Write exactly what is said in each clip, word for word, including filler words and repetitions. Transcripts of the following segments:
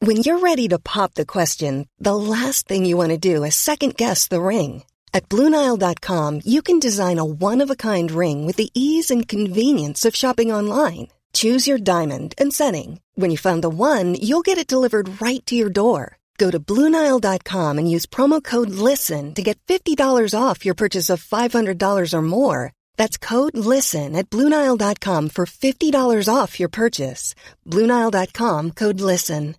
When you're ready to pop the question, the last thing you want to do is second-guess the ring. At Blue Nile dot com, you can design a one-of-a-kind ring with the ease and convenience of shopping online. Choose your diamond and setting. When you find the one, you'll get it delivered right to your door. Go to Blue Nile dot com and use promo code LISTEN to get fifty dollars off your purchase of five hundred dollars or more. That's code LISTEN at Blue Nile dot com for fifty dollars off your purchase. Blue Nile dot com, code LISTEN.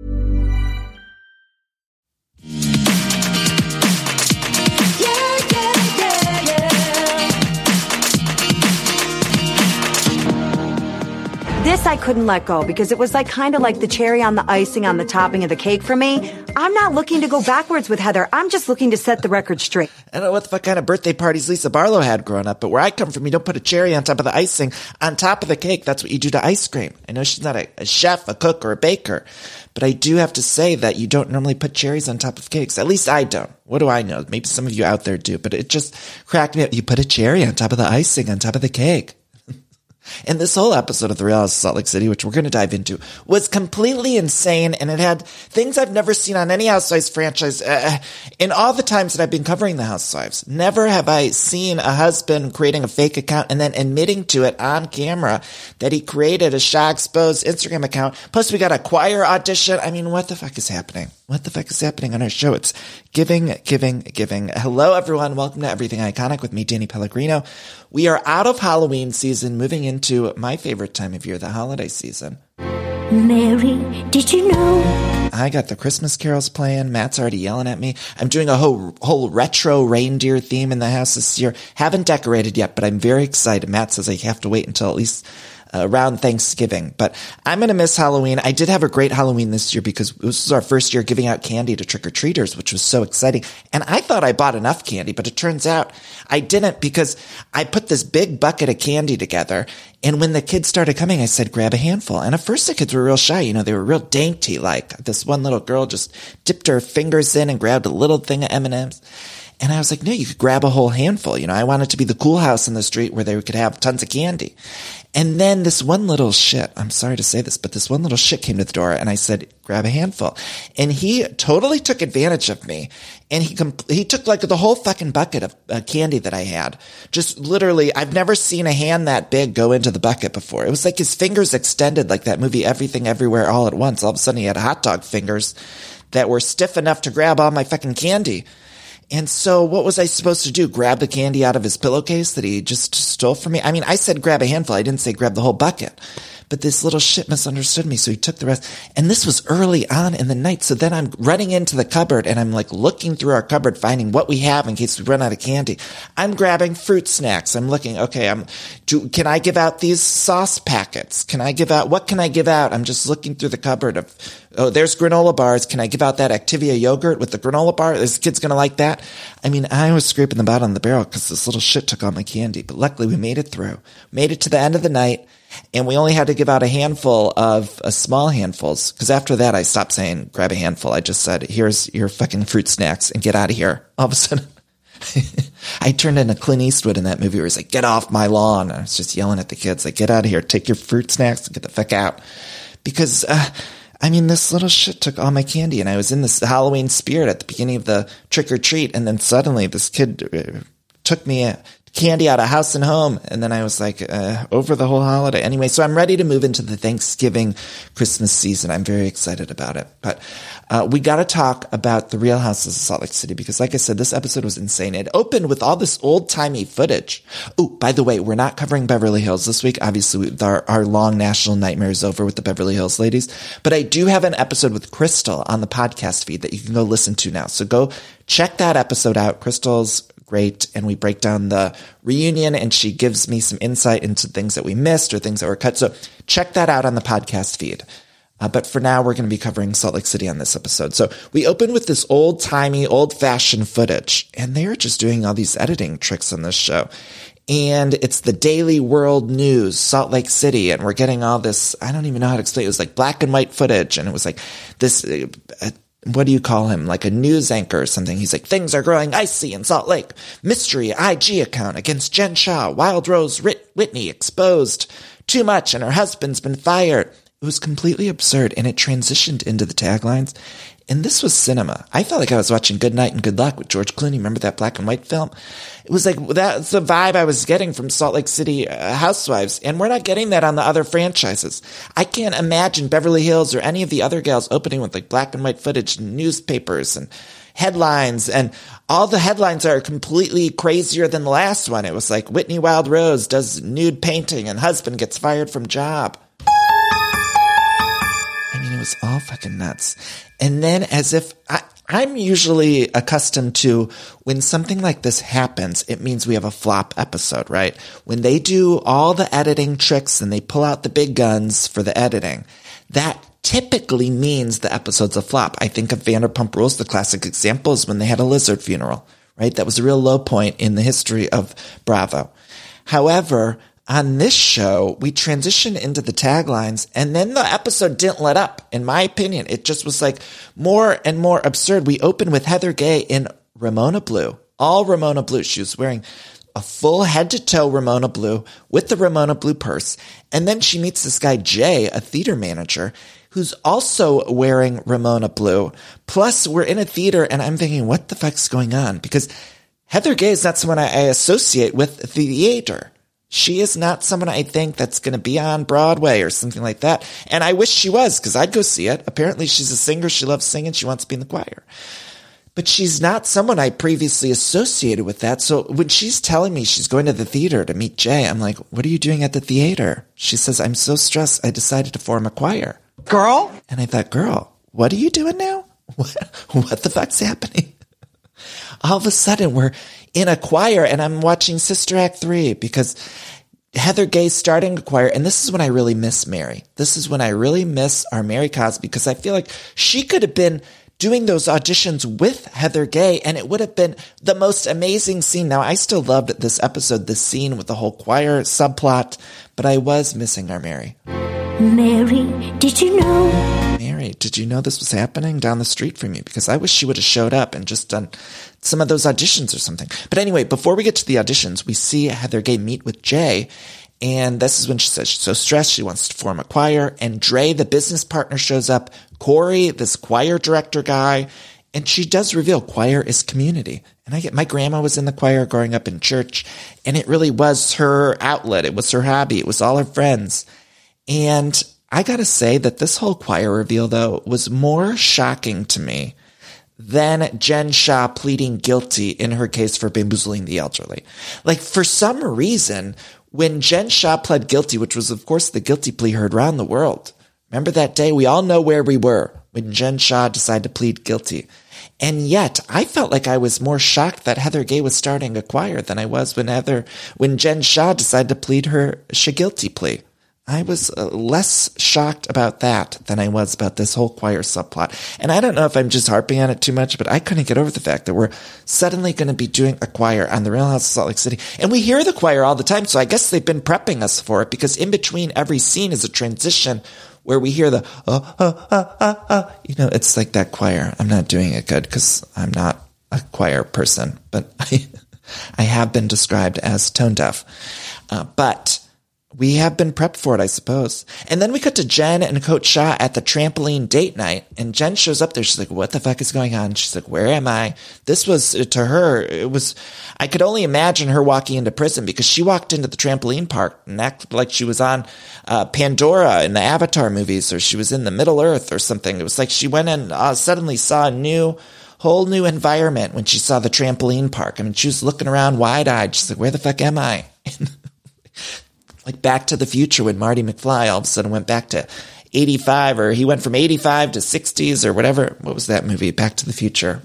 This I couldn't let go because it was like kind of like the cherry on the icing on the topping of the cake for me. I'm not looking to go backwards with Heather. I'm just looking to set the record straight. I don't know what the fuck kind of birthday parties Lisa Barlow had growing up, but where I come from, you don't put a cherry on top of the icing on top of the cake. That's what you do to ice cream. I know she's not a, a chef, a cook, or a baker, but I do have to say that you don't normally put cherries on top of cakes. At least I don't. What do I know? Maybe some of you out there do, but it just cracked me up. You put a cherry on top of the icing on top of the cake. And this whole episode of The Real House of Salt Lake City, which we're going to dive into, was completely insane, and it had things I've never seen on any Housewives franchise uh, in all the times that I've been covering the Housewives. Never have I seen a husband creating a fake account and then admitting to it on camera that he created a Shah Exposed Instagram account. Plus, we got a choir audition. I mean, what the fuck is happening? What the fuck is happening on our show? It's giving, giving, giving. Hello, everyone. Welcome to Everything Iconic with me, Danny Pellegrino. We are out of Halloween season, moving into my favorite time of year, the holiday season. Mary, did you know? I got the Christmas carols playing. Matt's already yelling at me. I'm doing a whole whole retro reindeer theme in the house this year. Haven't decorated yet, but I'm very excited. Matt says I have to wait until at least around Thanksgiving, but I'm going to miss Halloween. I did have a great Halloween this year because this was our first year giving out candy to trick-or-treaters, which was so exciting. And I thought I bought enough candy, but it turns out I didn't because I put this big bucket of candy together. And when the kids started coming, I said, grab a handful. And at first the kids were real shy. You know, they were real dainty. Like this one little girl just dipped her fingers in and grabbed a little thing of M and M's. And I was like, no, you could grab a whole handful. You know, I wanted to be the cool house in the street where they could have tons of candy. And then this one little shit, I'm sorry to say this, but this one little shit came to the door and I said, grab a handful. And he totally took advantage of me. And he compl- he took like the whole fucking bucket of uh, candy that I had. Just literally, I've never seen a hand that big go into the bucket before. It was like his fingers extended like that movie Everything Everywhere All at Once. All of a sudden he had hot dog fingers that were stiff enough to grab all my fucking candy. And so what was I supposed to do? Grab the candy out of his pillowcase that he just stole from me? I mean, I said grab a handful. I didn't say grab the whole bucket. But this little shit misunderstood me, so he took the rest. And this was early on in the night. So then I'm running into the cupboard and I'm like looking through our cupboard, finding what we have in case we run out of candy. I'm grabbing fruit snacks. I'm looking, okay, I'm, do, can I give out these sauce packets? Can I give out, what can I give out? I'm just looking through the cupboard of, oh, there's granola bars. Can I give out that Activia yogurt with the granola bar? This kid's going to like that. I mean, I was scraping the bottom of the barrel because this little shit took all my candy. But luckily we made it through. Made it to the end of the night. And we only had to give out a handful of uh, small handfuls. Because after that, I stopped saying, grab a handful. I just said, here's your fucking fruit snacks and get out of here. All of a sudden, I turned into Clint Eastwood in that movie where he's like, get off my lawn. I was just yelling at the kids, like, get out of here. Take your fruit snacks and get the fuck out. Because, uh, I mean, this little shit took all my candy. And I was in this Halloween spirit at the beginning of the trick or treat. And then suddenly this kid uh, took me uh, candy out of house and home. And then I was like, uh, over the whole holiday. Anyway, so I'm ready to move into the Thanksgiving Christmas season. I'm very excited about it. But uh, we got to talk about the Real Houses of Salt Lake City because, like I said, this episode was insane. It opened with all this old-timey footage. Oh, by the way, we're not covering Beverly Hills this week. Obviously, we, our, our long national nightmare is over with the Beverly Hills ladies. But I do have an episode with Crystal on the podcast feed that you can go listen to now. So go check that episode out. Crystal's great. And we break down the reunion and she gives me some insight into things that we missed or things that were cut. So check that out on the podcast feed. Uh, but for now, we're going to be covering Salt Lake City on this episode. So we open with this old timey, old fashioned footage and they're just doing all these editing tricks on this show. And it's the Daily World News, Salt Lake City. And we're getting all this, I don't even know how to explain it. It was like black and white footage. And it was like this, uh, what do you call him? Like a news anchor or something. He's like, things are growing icy in Salt Lake. Mystery I G account against Jen Shah. Wild Rose Whitney exposed too much and her husband's been fired. It was completely absurd, and it transitioned into the taglines. And this was cinema. I felt like I was watching Good Night and Good Luck with George Clooney. Remember that black and white film? It was like, that's the vibe I was getting from Salt Lake City uh, Housewives. And we're not getting that on the other franchises. I can't imagine Beverly Hills or any of the other gals opening with like black and white footage and newspapers and headlines. And all the headlines are completely crazier than the last one. It was like Whitney Wild Rose does nude painting and husband gets fired from job. I mean, it was all fucking nuts. And then as if I, I'm usually accustomed to when something like this happens, it means we have a flop episode, right? When they do all the editing tricks and they pull out the big guns for the editing, that typically means the episode's a flop. I think of Vanderpump Rules. The classic example is when they had a lizard funeral, right? That was a real low point in the history of Bravo. However, on this show, we transitioned into the taglines, and then the episode didn't let up. In my opinion, it just was like more and more absurd. We opened with Heather Gay in Ramona Blue, all Ramona Blue. She was wearing a full head-to-toe Ramona Blue with the Ramona Blue purse, and then she meets this guy, Jay, a theater manager, who's also wearing Ramona Blue. Plus, we're in a theater, and I'm thinking, what the fuck's going on? Because Heather Gay is not someone I associate with the theater. She is not someone I think that's going to be on Broadway or something like that. And I wish she was, because I'd go see it. Apparently she's a singer. She loves singing. She wants to be in the choir. But she's not someone I previously associated with that. So when she's telling me she's going to the theater to meet Jay, I'm like, what are you doing at the theater? She says, I'm so stressed, I decided to form a choir. Girl? And I thought, girl, what are you doing now? What, what the fuck's happening? All of a sudden, we're in a choir, and I'm watching Sister Act three because Heather Gay's starting a choir, and this is when I really miss Mary. This is when I really miss our Mary Cosby, because I feel like she could have been doing those auditions with Heather Gay, and it would have been the most amazing scene. Now, I still loved this episode, this scene with the whole choir subplot, but I was missing our Mary. Mary, did you know? Mary, did you know this was happening down the street from you? Because I wish she would have showed up and just done some of those auditions or something. But anyway, before we get to the auditions, we see Heather Gay meet with Jay. And this is when she says she's so stressed, she wants to form a choir. And Dre, the business partner, shows up. Corey, this choir director guy. And she does reveal choir is community. And I get, my grandma was in the choir growing up in church. And it really was her outlet. It was her hobby. It was all her friends. And I gotta say that this whole choir reveal, though, was more shocking to me than Jen Shah pleading guilty in her case for bamboozling the elderly. Like, for some reason, when Jen Shah pled guilty, which was, of course, the guilty plea heard around the world, remember that day? We all know where we were when Jen Shah decided to plead guilty. And yet, I felt like I was more shocked that Heather Gay was starting a choir than I was when Heather, when Jen Shah decided to plead her guilty plea. I was uh, less shocked about that than I was about this whole choir subplot. And I don't know if I'm just harping on it too much, but I couldn't get over the fact that we're suddenly going to be doing a choir on the Real House of Salt Lake City. And we hear the choir all the time, so I guess they've been prepping us for it, because in between every scene is a transition where we hear the, uh, uh, uh, uh, uh. You know, it's like that choir. I'm not doing it good because I'm not a choir person, but I, I have been described as tone deaf. Uh, but we have been prepped for it, I suppose. And then we cut to Jen and Coach Shah at the trampoline date night. And Jen shows up there. She's like, what the fuck is going on? She's like, where am I? This was, to her, it was, I could only imagine her walking into prison, because she walked into the trampoline park and acted like she was on uh, Pandora in the Avatar movies, or she was in the Middle Earth or something. It was like she went and uh, suddenly saw a new, whole new environment when she saw the trampoline park. I mean, she was looking around wide-eyed. She's like, where the fuck am I? Like Back to the Future, when Marty McFly all of a sudden went back to eighty-five, or he went from eighty-five to sixties or whatever. What was that movie? Back to the Future.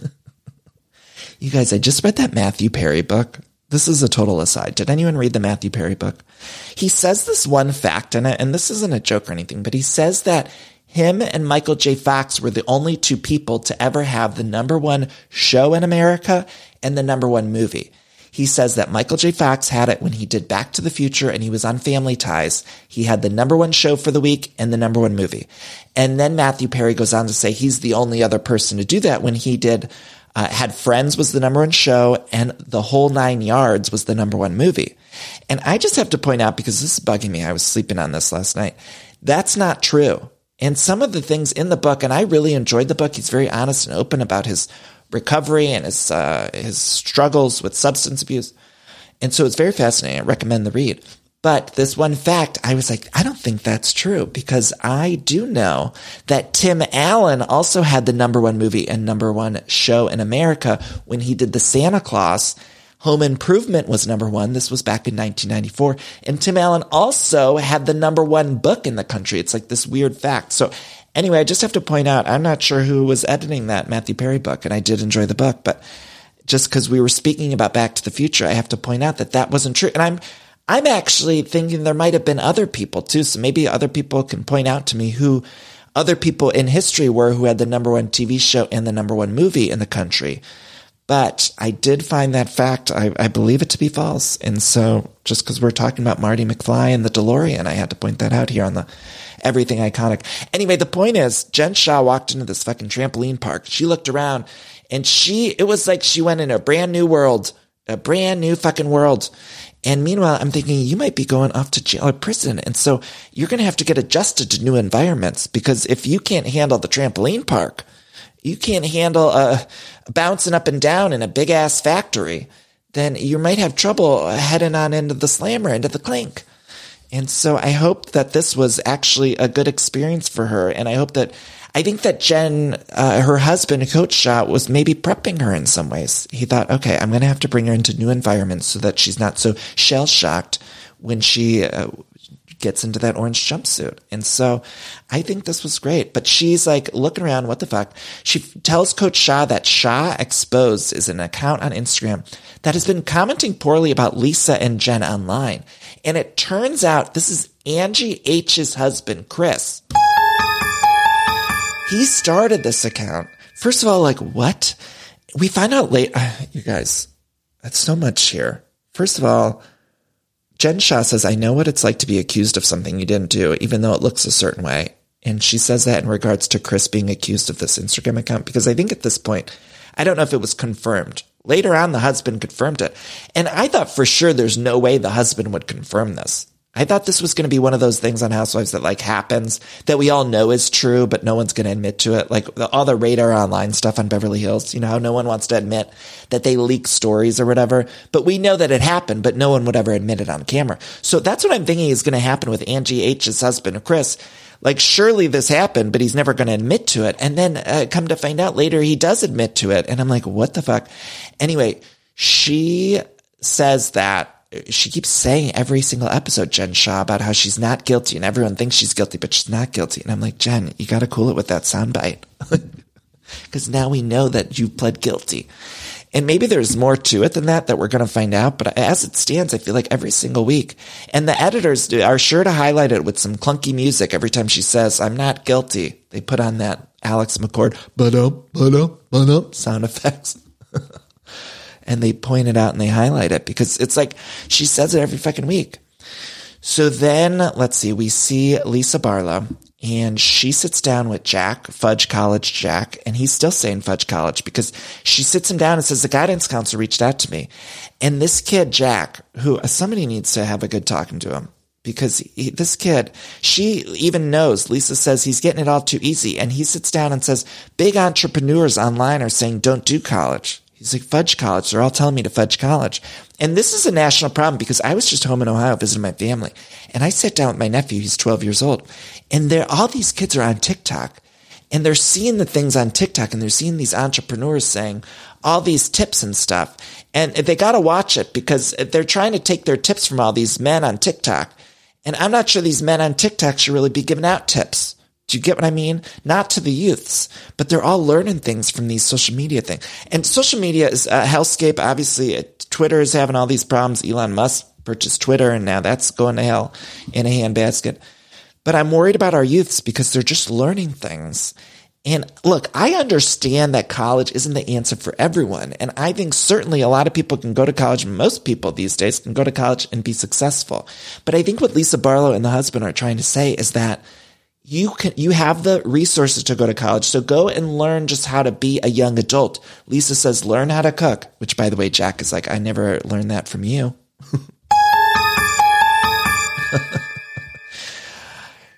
You guys, I just read that Matthew Perry book. This is a total aside. Did anyone read the Matthew Perry book? He says this one fact, and, and this isn't a joke or anything, but he says that him and Michael J. Fox were the only two people to ever have the number one show in America and the number one movie. He says that Michael J. Fox had it when he did Back to the Future and he was on Family Ties. He had the number one show for the week and the number one movie. And then Matthew Perry goes on to say he's the only other person to do that when he did, uh, had Friends was the number one show and The Whole Nine Yards was the number one movie. And I just have to point out, because this is bugging me, I was sleeping on this last night, That's not true. And some of the things in the book, and I really enjoyed the book. He's very honest and open about his recovery and his, uh, his struggles with substance abuse. And so it's very fascinating. I recommend the read. But this one fact, I was like, I don't think that's true, because I do know that Tim Allen also had the number one movie and number one show in America when he did the Santa Claus. Home Improvement was number one. This was back in nineteen ninety-four. And Tim Allen also had the number one book in the country. It's like this weird fact. So anyway, I just have to point out, I'm not sure who was editing that Matthew Perry book, and I did enjoy the book, but just because we were speaking about Back to the Future, I have to point out that that wasn't true. And I'm I'm actually thinking there might have been other people too. So maybe other people can point out to me who other people in history were who had the number one T V show and the number one movie in the country. But I did find that fact, I, I believe it to be false. And so just because we're talking about Marty McFly and the DeLorean, I had to point that out here on the Everything Iconic. Anyway, the point is, Jen Shah walked into this fucking trampoline park. She looked around and she, it was like she went in a brand new world, a brand new fucking world. And meanwhile, I'm thinking you might be going off to jail or prison. And so you're going to have to get adjusted to new environments, because if you can't handle the trampoline park, you can't handle uh, bouncing up and down in a big ass factory, then you might have trouble heading on into the slammer, into the clink. And so I hope that this was actually a good experience for her. And I hope that, I think that Jen, uh, her husband, Coach Shah, was maybe prepping her in some ways. He thought, okay, I'm going to have to bring her into new environments so that she's not so shell shocked when she uh, gets into that orange jumpsuit. And so I think this was great. But she's like looking around, what the fuck? She tells Coach Shah that Shah Exposed is an account on Instagram that has been commenting poorly about Lisa and Jen online. And it turns out this is Angie H's husband, Chris. He started this account. First of all, like, what? We find out late. You guys, that's so much here. First of all, Jen Shah says, I know what it's like to be accused of something you didn't do, even though it looks a certain way. And she says that in regards to Chris being accused of this Instagram account, because I think at this point, I don't know if it was confirmed. Later on, the husband confirmed it. And I thought for sure there's no way the husband would confirm this. I thought this was going to be one of those things on Housewives that like happens that we all know is true, but no one's going to admit to it. Like the, all the Radar Online stuff on Beverly Hills, you know, how no one wants to admit that they leak stories or whatever, but we know that it happened, but no one would ever admit it on camera. So that's what I'm thinking is going to happen with Angie H's husband, Chris. Like surely this happened, but he's never going to admit to it. And then uh, come to find out later, he does admit to it. And I'm like, what the fuck? Anyway, she says that she keeps saying every single episode, Jen Shah, about how she's not guilty and everyone thinks she's guilty, but she's not guilty. And I'm like, Jen, you got to cool it with that soundbite. Because now we know that you pled guilty. And maybe there's more to it than that that we're going to find out. But as it stands, I feel like every single week. And the editors are sure to highlight it with some clunky music every time she says, I'm not guilty. They put on that Alex McCord ba-dum, ba-dum, ba-dum sound effects. And they point it out and they highlight it because it's like she says it every fucking week. So then, let's see, we see Lisa Barlow and she sits down with Jack, Fudge College Jack, and he's still saying Fudge College because she sits him down and says, the guidance counselor reached out to me. And this kid, Jack, who somebody needs to have a good talking to him because he, this kid, she even knows, Lisa says he's getting it all too easy. And he sits down and says, big entrepreneurs online are saying don't do college. He's like, fudge college. They're all telling me to fudge college. And this is a national problem because I was just home in Ohio visiting my family. And I sat down with my nephew. He's twelve years old. And they're, all these kids are on TikTok. And they're seeing the things on TikTok. And they're seeing these entrepreneurs saying all these tips and stuff. And they got to watch it because they're trying to take their tips from all these men on TikTok. And I'm not sure these men on TikTok should really be giving out tips. Do you get what I mean? Not to the youths, but they're all learning things from these social media things. And social media is a hellscape. Obviously, Twitter is having all these problems. Elon Musk purchased Twitter, and now that's going to hell in a handbasket. But I'm worried about our youths because they're just learning things. And look, I understand that college isn't the answer for everyone. And I think certainly a lot of people can go to college. Most people these days can go to college and be successful. But I think what Lisa Barlow and the husband are trying to say is that You can, you have the resources to go to college. So go and learn just how to be a young adult. Lisa says, learn how to cook, which by the way, Jack is like, I never learned that from you.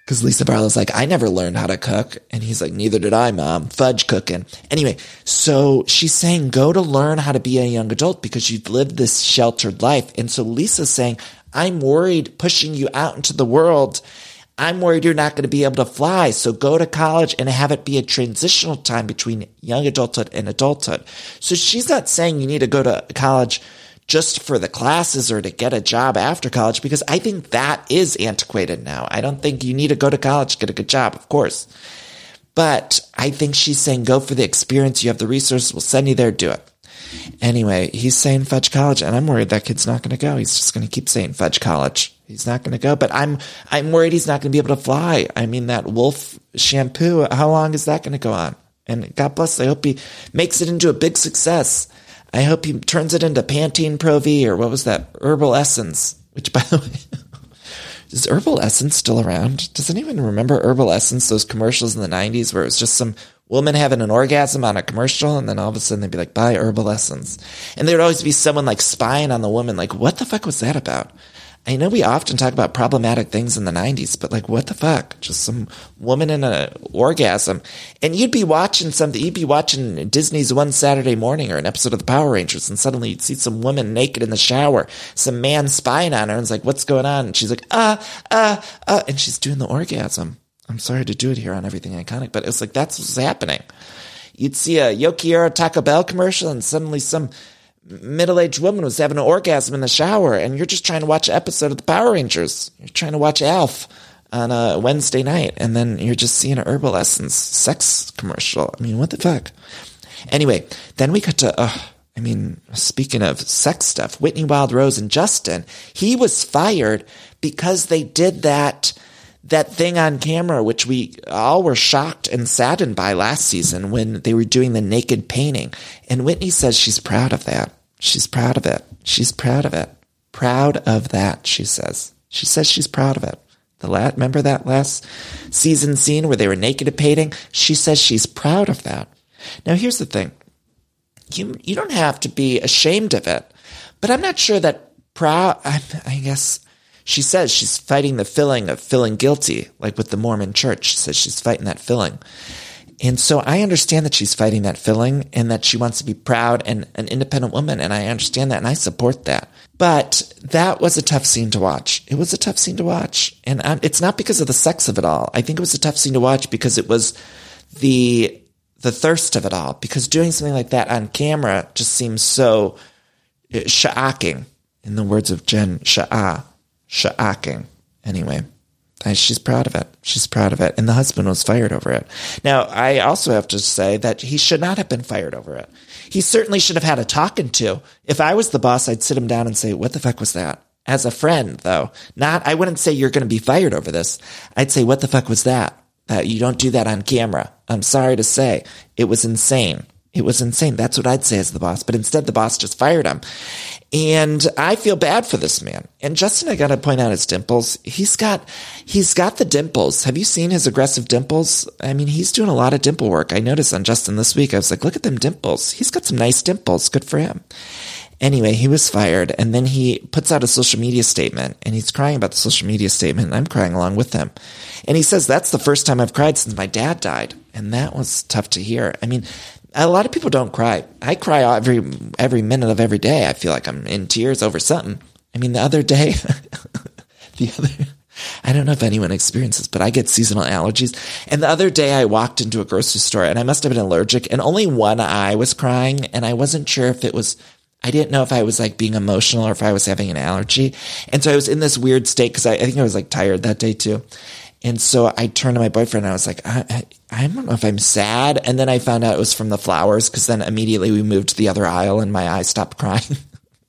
Because Lisa Barlow's like, I never learned how to cook. And he's like, neither did I, Mom. Fudge cooking. Anyway, so she's saying, go to learn how to be a young adult because you've lived this sheltered life. And so Lisa's saying, I'm worried pushing you out into the world. I'm worried you're not going to be able to fly. So go to college and have it be a transitional time between young adulthood and adulthood. So she's not saying you need to go to college just for the classes or to get a job after college, because I think that is antiquated now. I don't think you need to go to college, get a good job, of course. But I think she's saying go for the experience. You have the resources. We'll send you there. Do it. Anyway, he's saying fudge college, and I'm worried that kid's not going to go. He's just going to keep saying fudge college. He's not going to go, but I'm I'm worried he's not going to be able to fly. I mean, that Wolf shampoo, how long is that going to go on? And God bless, I hope he makes it into a big success. I hope he turns it into Pantene Pro V, or what was that? Herbal Essence, which, by the way, is Herbal Essence still around? Does anyone remember Herbal Essence, those commercials in the nineties where it was just some woman having an orgasm on a commercial, and then all of a sudden they'd be like, buy Herbal Essence. And there'd always be someone like spying on the woman, like, what the fuck was that about? I know we often talk about problematic things in the nineties, but like, what the fuck? Just some woman in an orgasm. And you'd be watching something, you'd be watching Disney's One Saturday Morning or an episode of the Power Rangers, and suddenly you'd see some woman naked in the shower, some man spying on her, and it's like, what's going on? And she's like, ah, ah, ah, and she's doing the orgasm. I'm sorry to do it here on Everything Iconic, but it's like, that's what's happening. You'd see a Yokiero Taco Bell commercial, and suddenly some middle-aged woman was having an orgasm in the shower, and you're just trying to watch an episode of the Power Rangers. You're trying to watch Alf on a Wednesday night, and then you're just seeing an Herbal Essence sex commercial. I mean, what the fuck? Anyway, then we got to, uh, I mean, speaking of sex stuff, Whitney Wild Rose and Justin, he was fired because they did that that thing on camera, which we all were shocked and saddened by last season when they were doing the naked painting. And Whitney says she's proud of that. She's proud of it. She's proud of it. Proud of that, she says. She says she's proud of it. The la- Remember that last season scene where they were naked painting? She says she's proud of that. Now, here's the thing. You, you don't have to be ashamed of it, but I'm not sure that proud, I, I guess... She says she's fighting the feeling of feeling guilty, like with the Mormon church. She says she's fighting that feeling. And so I understand that she's fighting that feeling and that she wants to be proud and an independent woman. And I understand that and I support that. But that was a tough scene to watch. It was a tough scene to watch. And it's not because of the sex of it all. I think it was a tough scene to watch because it was the, the thirst of it all. Because doing something like that on camera just seems so shocking, in the words of Jen Shah. Shocking. Anyway, she's proud of it. She's proud of it. And the husband was fired over it. Now, I also have to say that he should not have been fired over it. He certainly should have had a talking to. If I was the boss, I'd sit him down and say, what the fuck was that? As a friend, though. Not, I wouldn't say you're going to be fired over this. I'd say, what the fuck was that? That you don't do that on camera. I'm sorry to say. It was insane. It was insane. That's what I'd say as the boss. But instead, the boss just fired him. And I feel bad for this man. And Justin, I got to point out his dimples. He's got, he's got the dimples. Have you seen his aggressive dimples? I mean, he's doing a lot of dimple work. I noticed on Justin this week. I was like, look at them dimples. He's got some nice dimples. Good for him. Anyway, he was fired. And then he puts out a social media statement and he's crying about the social media statement. And I'm crying along with him. And he says, that's the first time I've cried since my dad died. And that was tough to hear. I mean, a lot of people don't cry. I cry every every minute of every day. I feel like I'm in tears over something. I mean, the other day, the other, I don't know if anyone experiences, but I get seasonal allergies. And the other day I walked into a grocery store and I must have been allergic and only one eye was crying. And I wasn't sure if it was, I didn't know if I was like being emotional or if I was having an allergy. And so I was in this weird state because I, I think I was like tired that day too. And so I turned to my boyfriend and I was like, I, I, I don't know if I'm sad. And then I found out it was from the flowers because then immediately we moved to the other aisle and my eyes stopped crying.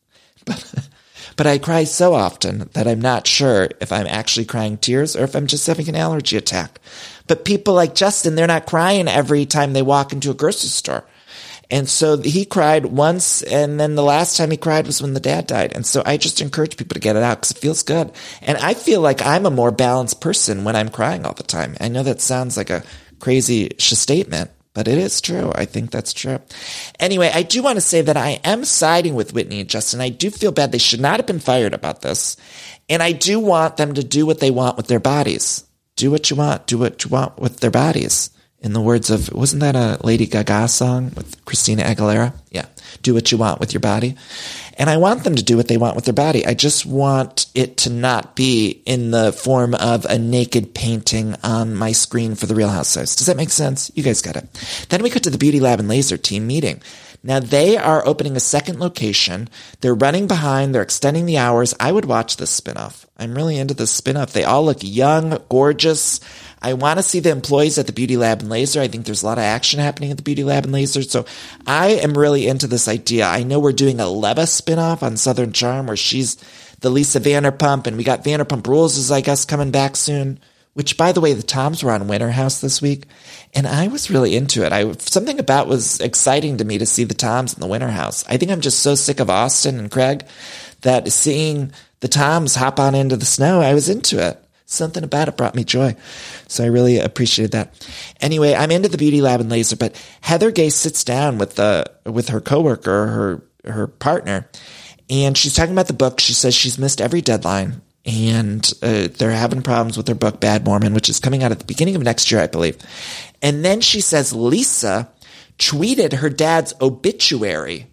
but, but I cry so often that I'm not sure if I'm actually crying tears or if I'm just having an allergy attack. But people like Justin, they're not crying every time they walk into a grocery store. And so he cried once, and then the last time he cried was when the dad died. And so I just encourage people to get it out because it feels good. And I feel like I'm a more balanced person when I'm crying all the time. I know that sounds like a crazy statement, but it is true. I think that's true. Anyway, I do want to say that I am siding with Whitney and Justin. I do feel bad. They should not have been fired about this. And I do want them to do what they want with their bodies. do what you want, do what you want with their bodies. In the words of, wasn't that a Lady Gaga song with Christina Aguilera? Yeah. Do what you want with your body. And I want them to do what they want with their body. I just want it to not be in the form of a naked painting on my screen for the Real Housewives. Does that make sense? You guys got it. Then we cut to the Beauty Lab and Laser team meeting. Now they are opening a second location. They're running behind. They're extending the hours. I would watch this spinoff. I'm really into this spinoff. They all look young, gorgeous. I want to see the employees at the Beauty Lab and Laser. I think there's a lot of action happening at the Beauty Lab and Laser. So I am really into this idea. I know we're doing a Leva spinoff on Southern Charm where she's the Lisa Vanderpump, and we got Vanderpump Rules is, I guess, coming back soon. Which, by the way, the Toms were on Winter House this week, and I was really into it. I something about was exciting to me to see the Toms in the Winter House. I think I'm just so sick of Austin and Craig that seeing the Toms hop on into the snow, I was into it. Something about it brought me joy. So I really appreciated that. Anyway, I'm into the Beauty Lab and Laser, but Heather Gay sits down with the with her coworker, her her partner, and she's talking about the book. She says she's missed every deadline, and uh, they're having problems with their book, Bad Mormon, which is coming out at the beginning of next year, I believe. And then she says Lisa tweeted her dad's obituary.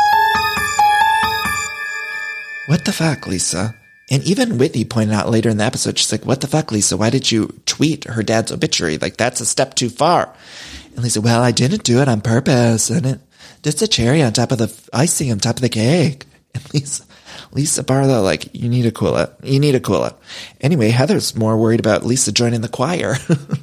What the fuck, Lisa? And even Whitney pointed out later in the episode, she's like, what the fuck, Lisa? Why did you tweet her dad's obituary? Like, that's a step too far. And Lisa, well, I didn't do it on purpose. And it, just a cherry on top of the icing on top of the cake. And Lisa, Lisa Barlow, like, you need to cool it. You need to cool it. Anyway, Heather's more worried about Lisa joining the choir.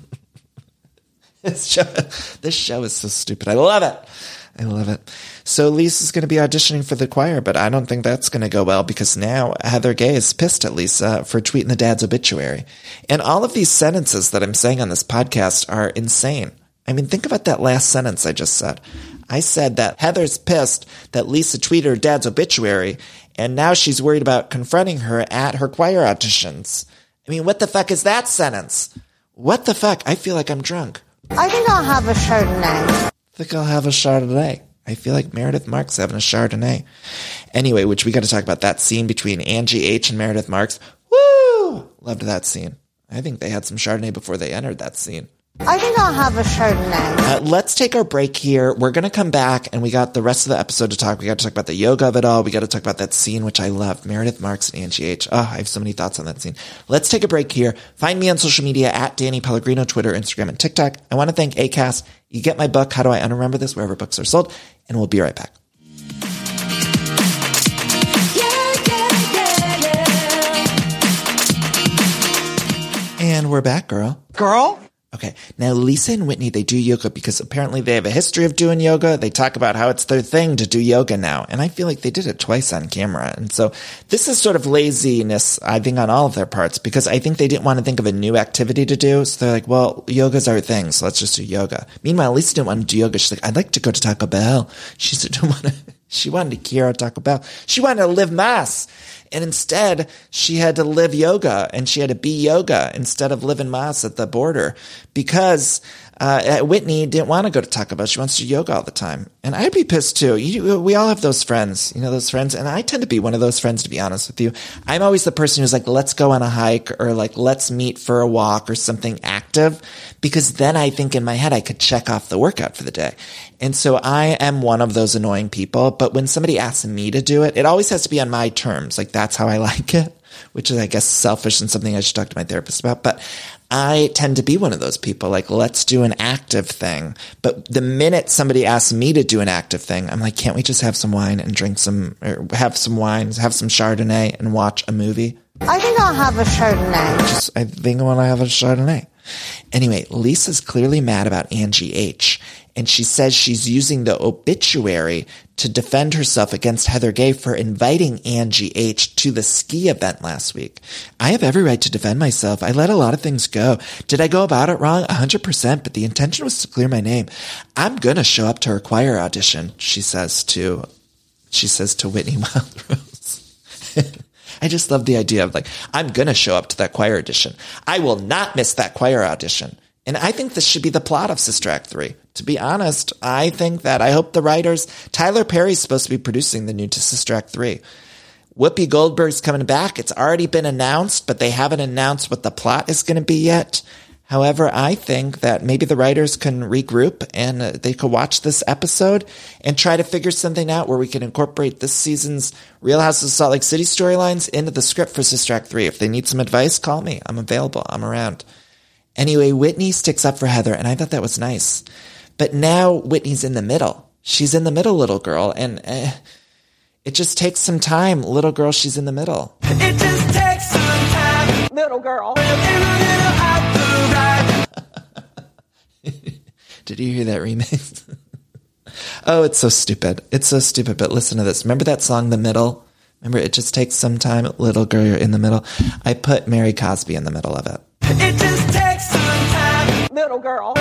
This show, this show is so stupid. I love it. I love it. So Lisa's going to be auditioning for the choir, but I don't think that's going to go well because now Heather Gay is pissed at Lisa for tweeting the dad's obituary. And all of these sentences that I'm saying on this podcast are insane. I mean, think about that last sentence I just said. I said that Heather's pissed that Lisa tweeted her dad's obituary, and now she's worried about confronting her at her choir auditions. I mean, what the fuck is that sentence? What the fuck? I feel like I'm drunk. I think I'll have a Chardonnay. I think I'll have a Chardonnay. I feel like Meredith Marks having a Chardonnay. Anyway, which we got to talk about that scene between Angie H and Meredith Marks. Woo! Loved that scene. I think they had some Chardonnay before they entered that scene. I think I'll have a Chardonnay. Uh, let's take our break here. We're going to come back, and we got the rest of the episode to talk. We got to talk about the yoga of it all. We got to talk about that scene, which I love. Meredith Marks and Angie H. Oh, I have so many thoughts on that scene. Let's take a break here. Find me on social media at Danny Pellegrino, Twitter, Instagram, and TikTok. I want to thank Acast. You get my book, How Do I Unremember This, wherever books are sold, and we'll be right back. And we're back, girl. Girl? Okay. Now, Lisa and Whitney, they do yoga because apparently they have a history of doing yoga. They talk about how it's their thing to do yoga now. And I feel like they did it twice on camera. And so this is sort of laziness, I think, on all of their parts because I think they didn't want to think of a new activity to do. So they're like, well, yoga's our thing, so let's just do yoga. Meanwhile, Lisa didn't want to do yoga. She's like, I'd like to go to Taco Bell. She didn't want to, she wanted to Kira Taco Bell. She wanted to live mass. And instead, she had to live yoga, and she had to be yoga instead of living mass at the border because uh, Whitney didn't want to go to Taco Bell. She wants to do yoga all the time. And I'd be pissed too. You, we all have those friends, you know, those friends. And I tend to be one of those friends, to be honest with you. I'm always the person who's like, let's go on a hike or like, let's meet for a walk or something active, because then I think in my head I could check off the workout for the day. And so I am one of those annoying people. But when somebody asks me to do it, it always has to be on my terms. Like that's how I like it, which is, I guess, selfish and something I should talk to my therapist about. But I tend to be one of those people, like, let's do an active thing. But the minute somebody asks me to do an active thing, I'm like, can't we just have some wine and drink some, or have some wine, have some Chardonnay and watch a movie? I think I'll have a Chardonnay. Just, I think I want to have a Chardonnay. Anyway, Lisa's clearly mad about Angie H. And she says she's using the obituary to defend herself against Heather Gay for inviting Angie H to the ski event last week. I have every right to defend myself. I let a lot of things go. Did I go about it wrong? one hundred percent, but the intention was to clear my name. I'm going to show up to her choir audition, she says to, she says to Whitney Wildrose. I just love the idea of like, I'm going to show up to that choir audition. I will not miss that choir audition. And I think this should be the plot of Sister Act three. To be honest, I think that, I hope the writers, Tyler Perry's supposed to be producing the new Sister Act three. Whoopi Goldberg's coming back. It's already been announced, but they haven't announced what the plot is going to be yet. However, I think that maybe the writers can regroup and uh, they could watch this episode and try to figure something out where we can incorporate this season's Real Houses of Salt Lake City storylines into the script for Sister Act three. If they need some advice, call me. I'm available. I'm around. Anyway, Whitney sticks up for Heather, and I thought that was nice. But now Whitney's in the middle. She's in the middle, little girl, and uh, it just takes some time. Little girl, she's in the middle. It just takes some time, little girl. Did you hear that remix? Oh, it's so stupid. It's so stupid, but listen to this. Remember that song, The Middle? Remember, it just takes some time, little girl, you're in the middle. I put Mary Cosby in the middle of it. It just takes some time, little girl.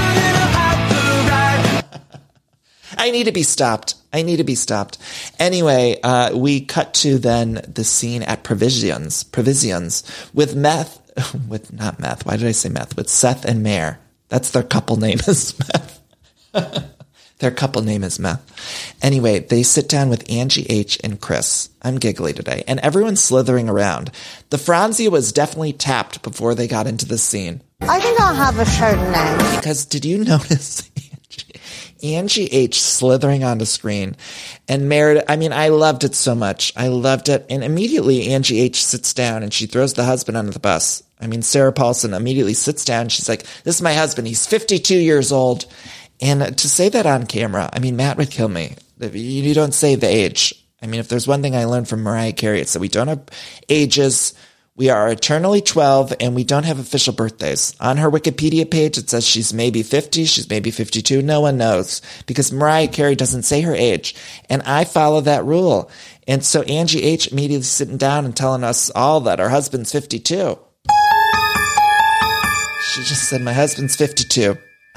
I need to be stopped. I need to be stopped. Anyway, uh, we cut to then the scene at Provisions, Provisions with meth, with not meth. Why did I say meth? With Seth and Mare. That's their couple name is meth. Their couple name is meth. Anyway, they sit down with Angie H and Chris. I'm giggly today. And everyone's slithering around. The Franzia was definitely tapped before they got into the scene. I think I'll have a Chardonnay. Because did you notice Angie, Angie H slithering onto screen? And Meredith, I mean, I loved it so much. I loved it. And immediately Angie H sits down and she throws the husband under the bus. I mean, Sarah Paulson immediately sits down. She's like, this is my husband. He's fifty-two years old. And to say that on camera, I mean, Matt would kill me. You don't say the age. I mean, if there's one thing I learned from Mariah Carey, it's that we don't have ages. We are eternally twelve, and we don't have official birthdays. On her Wikipedia page, it says she's maybe fifty, she's maybe fifty-two. No one knows, because Mariah Carey doesn't say her age. And I follow that rule. And so Angie H immediately sitting down and telling us all that her husband's fifty-two. She just said, my husband's fifty-two.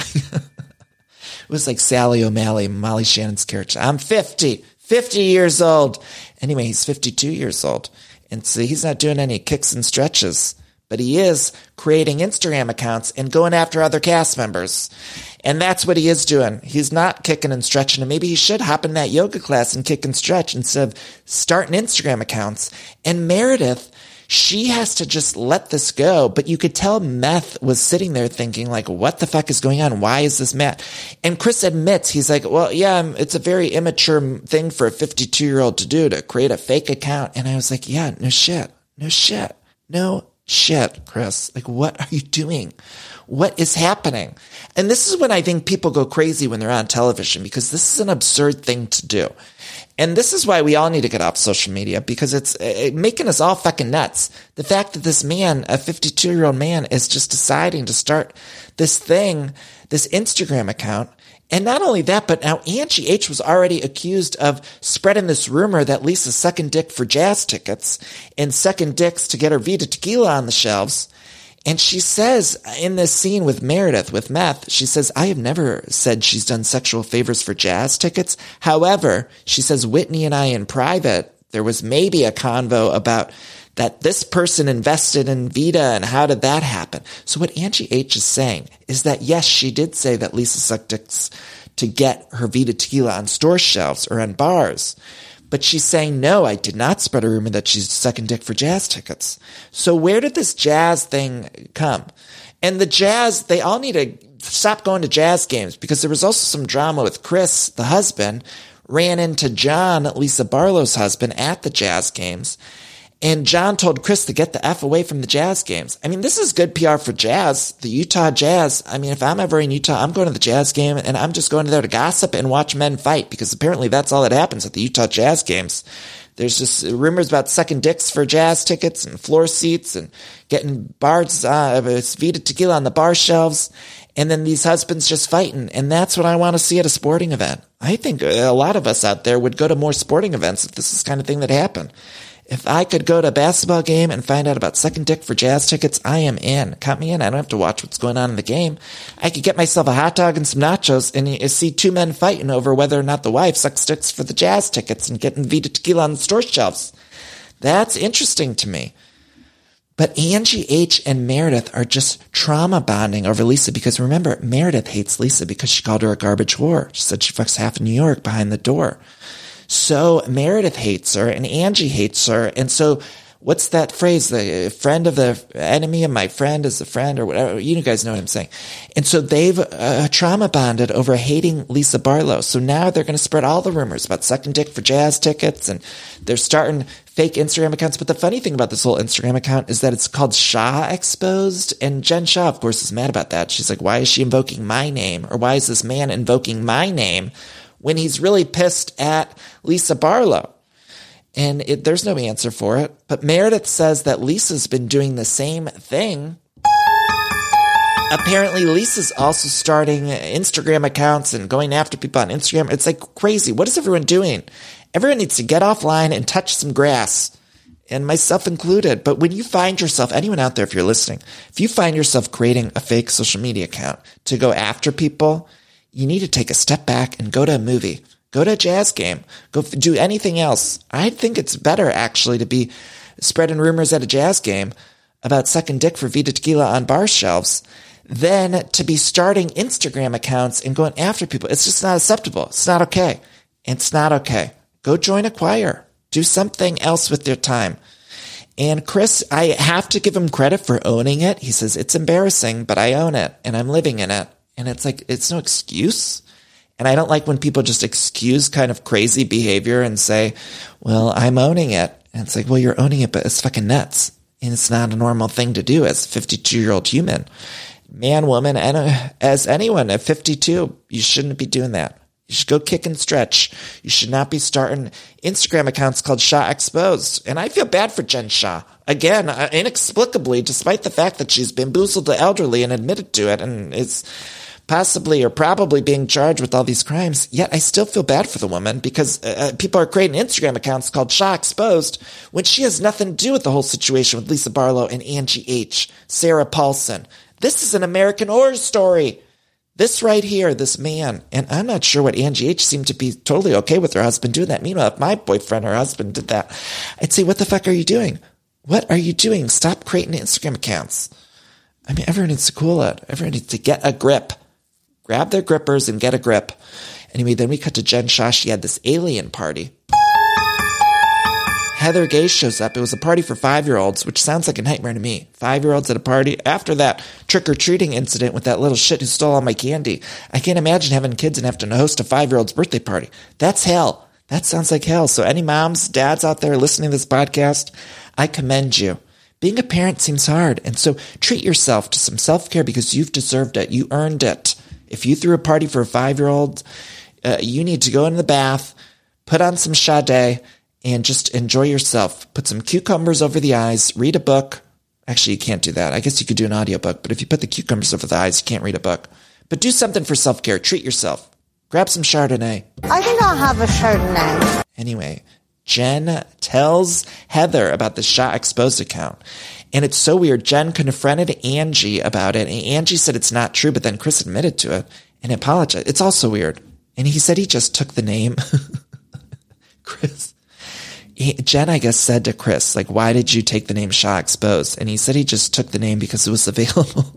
It was like Sally O'Malley, Molly Shannon's character. I'm fifty, fifty years old. Anyway, he's fifty-two years old. And so he's not doing any kicks and stretches, but he is creating Instagram accounts and going after other cast members. And that's what he is doing. He's not kicking and stretching. And maybe he should hop in that yoga class and kick and stretch instead of starting Instagram accounts. And Meredith, she has to just let this go. But you could tell Meth was sitting there thinking, like, what the fuck is going on? Why is this Matt? And Chris admits, he's like, well, yeah, it's a very immature thing for a fifty-two-year-old to do, to create a fake account. And I was like, yeah, no shit. No shit. No shit, Chris. Like, what are you doing? What is happening? And this is when I think people go crazy when they're on television, because this is an absurd thing to do. And this is why we all need to get off social media, because it's it, making us all fucking nuts. The fact that this man, a fifty-two-year-old man, is just deciding to start this thing, this Instagram account. And not only that, but now Angie H was already accused of spreading this rumor that Lisa's sucking dick for jazz tickets and sucking dicks to get her Vita Tequila on the shelves. And she says in this scene with Meredith, with Meth, she says, I have never said she's done sexual favors for jazz tickets. However, she says, Whitney and I in private, there was maybe a convo about that this person invested in Vita and how did that happen? So what Angie H is saying is that, yes, she did say that Lisa sucked dicks to get her Vita Tequila on store shelves or on bars. But she's saying, no, I did not spread a rumor that she's sucking dick for jazz tickets. So where did this jazz thing come? And the jazz, they all need to stop going to jazz games, because there was also some drama with Chris, the husband, ran into John, Lisa Barlow's husband, at the jazz games. And John told Chris to get the F away from the jazz games. I mean, this is good P R for Jazz, the Utah Jazz. I mean, if I'm ever in Utah, I'm going to the Jazz game, and I'm just going there to gossip and watch men fight, because apparently that's all that happens at the Utah Jazz games. There's just rumors about sucking dicks for Jazz tickets and floor seats and getting bars, uh, Vita Tequila on the bar shelves. And then these husbands just fighting. And that's what I want to see at a sporting event. I think a lot of us out there would go to more sporting events if this is the kind of thing that happened. If I could go to a basketball game and find out about sucking dick for jazz tickets, I am in. Count me in. I don't have to watch what's going on in the game. I could get myself a hot dog and some nachos and see two men fighting over whether or not the wife sucks dicks for the jazz tickets and getting Vita Tequila on the store shelves. That's interesting to me. But Angie H and Meredith are just trauma bonding over Lisa, because remember, Meredith hates Lisa because she called her a garbage whore. She said she fucks half of New York behind the door. So Meredith hates her and Angie hates her. And so what's that phrase? The friend of the enemy of my friend is a friend or whatever. You guys know what I'm saying. And so they've uh, trauma bonded over hating Lisa Barlow. So now they're going to spread all the rumors about sucking dick for jazz tickets, and they're starting fake Instagram accounts. But the funny thing about this whole Instagram account is that it's called Shah Exposed. And Jen Shah, of course, is mad about that. She's like, why is she invoking my name? Or why is this man invoking my name when he's really pissed at Lisa Barlow? And it, there's no answer for it. But Meredith says that Lisa's been doing the same thing. Apparently, Lisa's also starting Instagram accounts and going after people on Instagram. It's like crazy. What is everyone doing? Everyone needs to get offline and touch some grass, and myself included. But when you find yourself, anyone out there, if you're listening, if you find yourself creating a fake social media account to go after people, you need to take a step back and go to a movie. Go to a jazz game. Go do anything else. I think it's better, actually, to be spreading rumors at a jazz game about sucking dick for Vida Tequila on bar shelves than to be starting Instagram accounts and going after people. It's just not acceptable. It's not okay. It's not okay. Go join a choir. Do something else with your time. And Chris, I have to give him credit for owning it. He says, it's embarrassing, but I own it, and I'm living in it. And it's like, it's no excuse. And I don't like when people just excuse kind of crazy behavior and say, well, I'm owning it. And it's like, well, you're owning it, but it's fucking nuts. And it's not a normal thing to do as a fifty-two-year-old human. Man, woman, and uh, as anyone at fifty-two, you shouldn't be doing that. You should go kick and stretch. You should not be starting Instagram accounts called Shah Exposed. And I feel bad for Jen Shah. Again, uh, inexplicably, despite the fact that she's bamboozled the elderly and admitted to it and is possibly or probably being charged with all these crimes, yet I still feel bad for the woman because uh, people are creating Instagram accounts called Shah Exposed when she has nothing to do with the whole situation with Lisa Barlow and Angie H., Sarah Paulson. This is an American Horror Story. This right here, this man, and I'm not sure what Angie H. seemed to be totally okay with her husband doing that. Meanwhile, if my boyfriend or husband did that, I'd say, what the fuck are you doing? What are you doing? Stop creating Instagram accounts. I mean, everyone needs to cool it. Everyone needs to get a grip. Grab their grippers and get a grip. Anyway, then we cut to Jen Shah. She had this alien party. Heather Gay shows up. It was a party for five-year-olds, which sounds like a nightmare to me. Five-year-olds at a party. After that trick-or-treating incident with that little shit who stole all my candy, I can't imagine having kids and having to host a five-year-old's birthday party. That's hell. That sounds like hell. So any moms, dads out there listening to this podcast, I commend you. Being a parent seems hard, and so treat yourself to some self-care because you've deserved it. You earned it. If you threw a party for a five-year-old, uh, you need to go in the bath, put on some Sade, and just enjoy yourself. Put some cucumbers over the eyes, read a book. Actually, you can't do that. I guess you could do an audiobook, but if you put the cucumbers over the eyes, you can't read a book. But do something for self-care. Treat yourself. Grab some Chardonnay. I think I'll have a Chardonnay. Anyway, Jen tells Heather about the Shah Exposed account. And it's so weird. Jen confronted Angie about it, and Angie said it's not true, but then Chris admitted to it and apologized. It's also weird. And he said he just took the name. Chris. He, Jen, I guess, said to Chris, like, why did you take the name Shah Exposed? And he said he just took the name because it was available.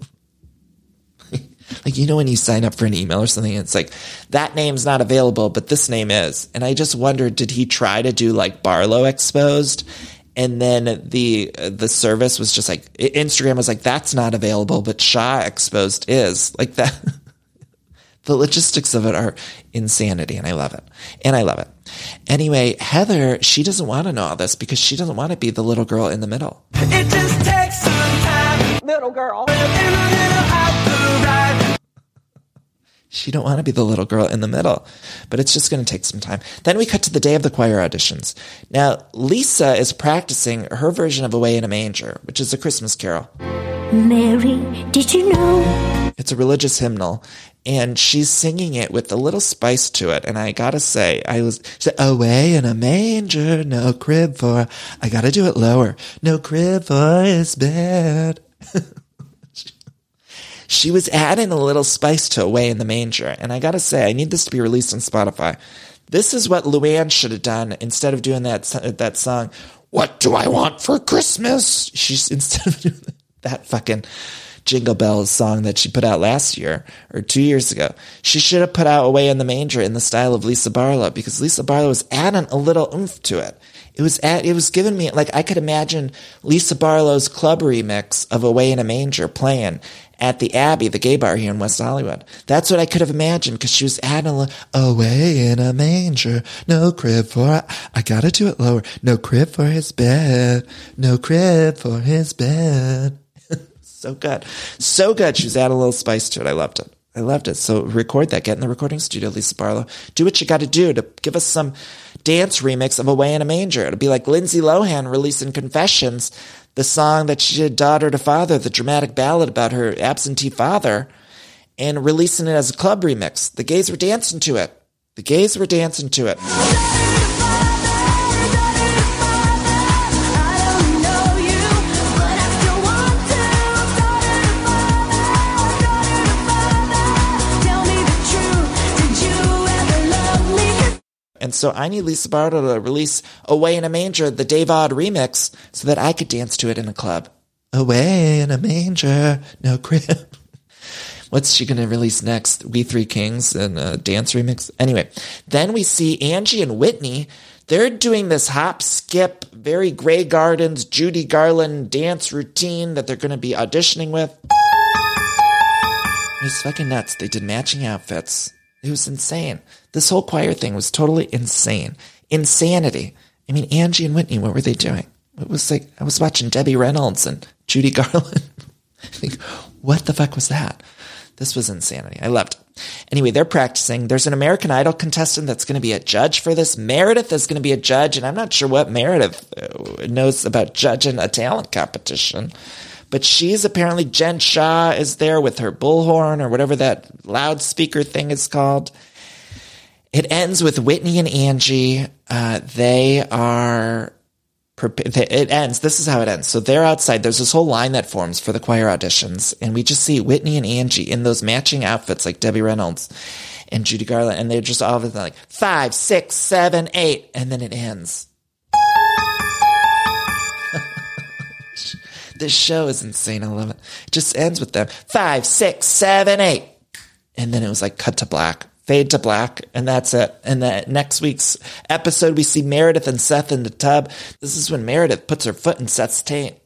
Like, you know when you sign up for an email or something, it's like, that name's not available, but this name is. And I just wondered, did he try to do like Barlow Exposed? And then the uh, the service was just like, Instagram was like, that's not available, but Shah Exposed is. Like that. The logistics of it are insanity, and I love it. And I love it. Anyway, Heather, she doesn't want to know all this because she doesn't want to be the little girl in the middle. It just takes some time, little girl. She don't want to be the little girl in the middle, but it's just going to take some time. Then we cut to the day of the choir auditions. Now, Lisa is practicing her version of Away in a Manger, which is a Christmas carol. Mary, did you know? It's a religious hymnal, and she's singing it with a little spice to it. And I gotta say, I was, she said, away in a manger, no crib for, I gotta do it lower, no crib for his bed. She was adding a little spice to Away in the Manger, and I gotta say, I need this to be released on Spotify. This is what Luann should have done instead of doing that that song, What Do I Want for Christmas? She's, instead of doing that fucking Jingle Bells song that she put out last year or two years ago. She should have put out Away in the Manger in the style of Lisa Barlow, because Lisa Barlow was adding a little oomph to it. It was at, it was giving me, like, I could imagine Lisa Barlow's club remix of Away in a Manger playing at the Abbey, the gay bar here in West Hollywood. That's what I could have imagined, because she was adding a little, away in a manger, no crib for, I gotta do it lower, no crib for his bed, no crib for his bed. So good. So good. She was adding a little spice to it. I loved it. I loved it. So record that. Get in the recording studio, Lisa Barlow. Do what you got to do to give us some dance remix of Away in a Manger. It'll be like Lindsay Lohan releasing Confessions, the song that she did Daughter to Father, the dramatic ballad about her absentee father, and releasing it as a club remix. The gays were dancing to it. The gays were dancing to it. And so I need Lisa Barlow to release Away in a Manger, the Dave Odd remix, so that I could dance to it in a club. Away in a manger, no crib. What's she going to release next? We Three Kings and a dance remix? Anyway, then we see Angie and Whitney. They're doing this hop, skip, very Grey Gardens, Judy Garland dance routine that they're going to be auditioning with. It was fucking nuts. They did matching outfits. It was insane. This whole choir thing was totally insane. Insanity. I mean, Angie and Whitney, what were they doing? It was like, I was watching Debbie Reynolds and Judy Garland. Like, what the fuck was that? This was insanity. I loved it. Anyway, they're practicing. There's an American Idol contestant that's going to be a judge for this. Meredith is going to be a judge, and I'm not sure what Meredith knows about judging a talent competition. But she's apparently, Jen Shaw is there with her bullhorn or whatever that loudspeaker thing is called. It ends with Whitney and Angie. Uh, they are, it ends, this is how it ends. So they're outside. There's this whole line that forms for the choir auditions. And we just see Whitney and Angie in those matching outfits like Debbie Reynolds and Judy Garland. And they're just all of it like five, six, seven, eight. And then it ends. This show is insane. I love it. It just ends with them. Five, six, seven, eight. And then it was like cut to black, fade to black, and that's it. And then next week's episode, we see Meredith and Seth in the tub. This is when Meredith puts her foot in Seth's taint.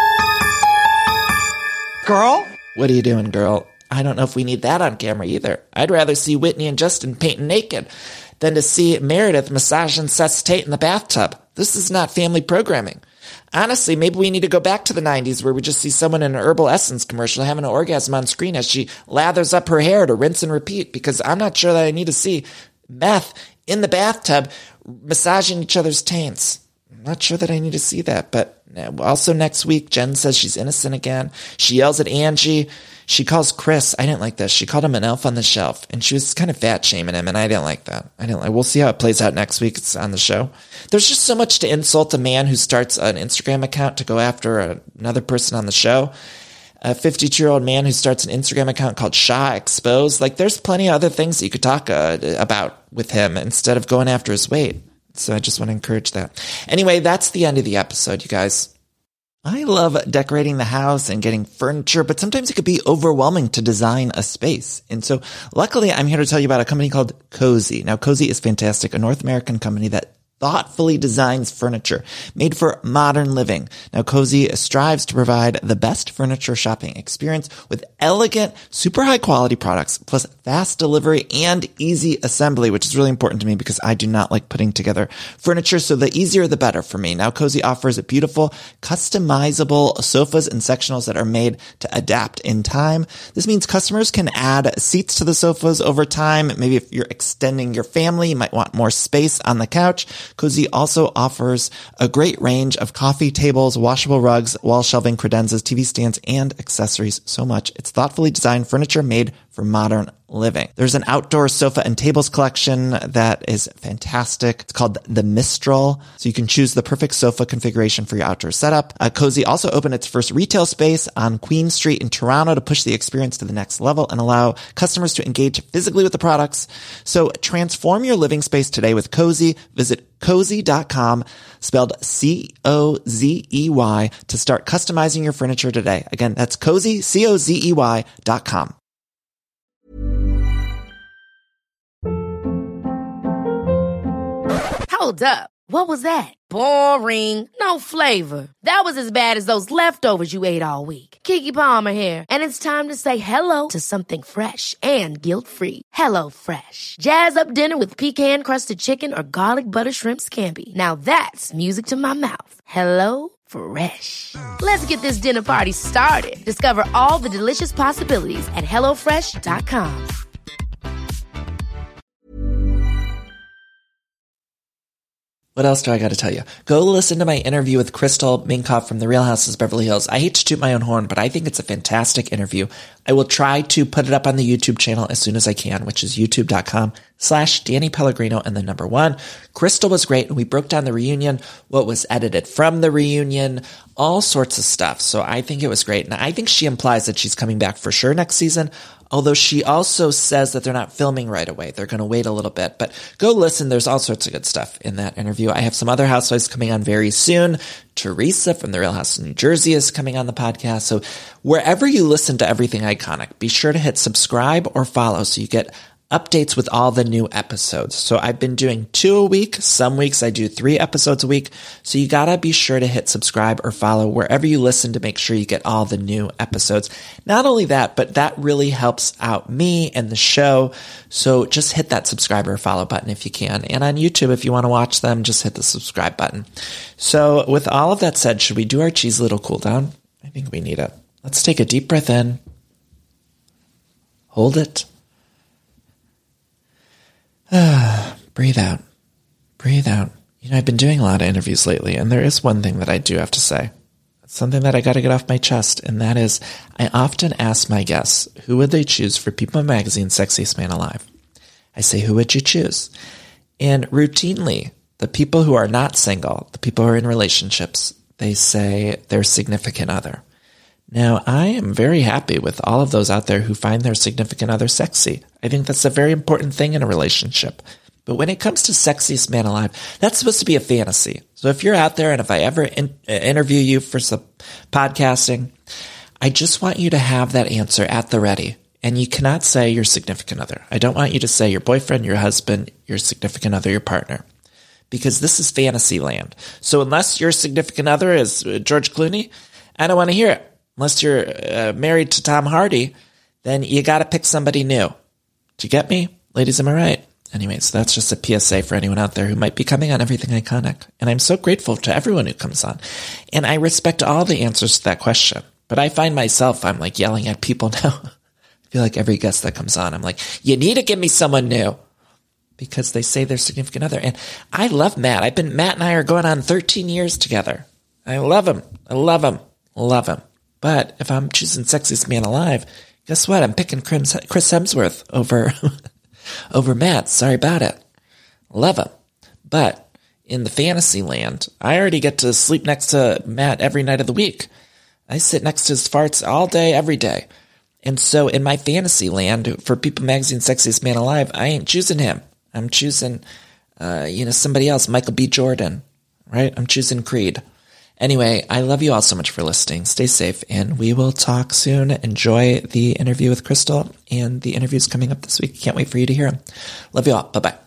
Girl? What are you doing, girl? I don't know if we need that on camera either. I'd rather see Whitney and Justin painting naked than to see Meredith massaging Seth's taint in the bathtub. This is not family programming. Honestly, maybe we need to go back to the nineties where we just see someone in an Herbal Essence commercial having an orgasm on screen as she lathers up her hair to rinse and repeat, because I'm not sure that I need to see meth in the bathtub massaging each other's taints. I'm not sure that I need to see that. But also next week, Jen says she's innocent again. She yells at Angie. She calls Chris, I didn't like this, she called him an elf on the shelf, and she was kind of fat shaming him, and I didn't like that. I didn't like. We'll see how it plays out next week. It's on the show. There's just so much to insult a man who starts an Instagram account to go after another person on the show. A fifty-two-year-old man who starts an Instagram account called Shaw Exposed. Like, there's plenty of other things that you could talk uh, about with him instead of going after his weight. So I just want to encourage that. Anyway, that's the end of the episode, you guys. I love decorating the house and getting furniture, but sometimes it could be overwhelming to design a space. And so luckily, I'm here to tell you about a company called Cozy. Now, Cozy is fantastic, a North American company that thoughtfully designs furniture made for modern living. Now, Cozy strives to provide the best furniture shopping experience with elegant, super high quality products, plus fast delivery and easy assembly, which is really important to me because I do not like putting together furniture. So the easier, the better for me. Now, Cozy offers beautiful, customizable sofas and sectionals that are made to adapt in time. This means customers can add seats to the sofas over time. Maybe if you're extending your family, you might want more space on the couch. Cozy also offers a great range of coffee tables, washable rugs, wall shelving, credenzas, T V stands, and accessories. So much. It's thoughtfully designed furniture made for modern living. There's an outdoor sofa and tables collection that is fantastic. It's called the Mistral, so you can choose the perfect sofa configuration for your outdoor setup. Uh, Cozy also opened its first retail space on Queen Street in Toronto to push the experience to the next level and allow customers to engage physically with the products. So transform your living space today with Cozy. Visit cozy dot com, spelled C O Z E Y, to start customizing your furniture today. Again, that's cozy, C O Z E Y dot com. Hold up. What was that? Boring. No flavor. That was as bad as those leftovers you ate all week. Keke Palmer here. And it's time to say hello to something fresh and guilt-free. Hello Fresh. Jazz up dinner with pecan-crusted chicken or garlic butter shrimp scampi. Now that's music to my mouth. Hello Fresh. Let's get this dinner party started. Discover all the delicious possibilities at hello fresh dot com. What else do I got to tell you? Go listen to my interview with Crystal Minkoff from The Real Houses of Beverly Hills. I hate to toot my own horn, but I think it's a fantastic interview. I will try to put it up on the YouTube channel as soon as I can, which is youtube dot com slash Danny Pellegrino and the number one. Crystal was great, and we broke down the reunion, what was edited from the reunion, all sorts of stuff. So I think it was great. And I think she implies that she's coming back for sure next season. Although she also says that they're not filming right away. They're going to wait a little bit. But go listen. There's all sorts of good stuff in that interview. I have some other housewives coming on very soon. Teresa from The Real House of New Jersey is coming on the podcast. So wherever you listen to Everything Iconic, be sure to hit subscribe or follow so you get updates with all the new episodes. So I've been doing two a week. Some weeks I do three episodes a week. So you gotta be sure to hit subscribe or follow wherever you listen to make sure you get all the new episodes. Not only that, but that really helps out me and the show. So just hit that subscribe or follow button if you can. And on YouTube, if you want to watch them, just hit the subscribe button. So with all of that said, should we do our cheesy little cool down? I think we need it. Let's take a deep breath in. Hold it. Ah, breathe out. Breathe out. You know, I've been doing a lot of interviews lately, and there is one thing that I do have to say. It's something that I got to get off my chest, and that is I often ask my guests, who would they choose for People Magazine's Sexiest Man Alive? I say, who would you choose? And routinely, the people who are not single, the people who are in relationships, they say their significant other. Now, I am very happy with all of those out there who find their significant other sexy. I think that's a very important thing in a relationship. But when it comes to Sexiest Man Alive, that's supposed to be a fantasy. So if you're out there and if I ever in, uh, interview you for some podcasting, I just want you to have that answer at the ready. And you cannot say your significant other. I don't want you to say your boyfriend, your husband, your significant other, your partner. Because this is fantasy land. So unless your significant other is George Clooney, I don't want to hear it. Unless you're uh, married to Tom Hardy, then you got to pick somebody new. Do you get me? Ladies, am I right? Anyways, that's just a P S A for anyone out there who might be coming on Everything Iconic. And I'm so grateful to everyone who comes on. And I respect all the answers to that question. But I find myself, I'm like yelling at people now. I feel like every guest that comes on, I'm like, you need to give me someone new. Because they say their significant other. And I love Matt. I've been, Matt and I are going on thirteen years together. I love him. I love him. Love him. But if I'm choosing Sexiest Man Alive, guess what? I'm picking Chris Hemsworth over, over Matt. Sorry about it. Love him. But in the fantasy land, I already get to sleep next to Matt every night of the week. I sit next to his farts all day, every day. And so in my fantasy land, for People Magazine Sexiest Man Alive, I ain't choosing him. I'm choosing, uh, you know, somebody else, Michael B. Jordan, right? I'm choosing Creed. Anyway, I love you all so much for listening. Stay safe, and we will talk soon. Enjoy the interview with Crystal and the interviews coming up this week. Can't wait for you to hear them. Love you all. Bye-bye.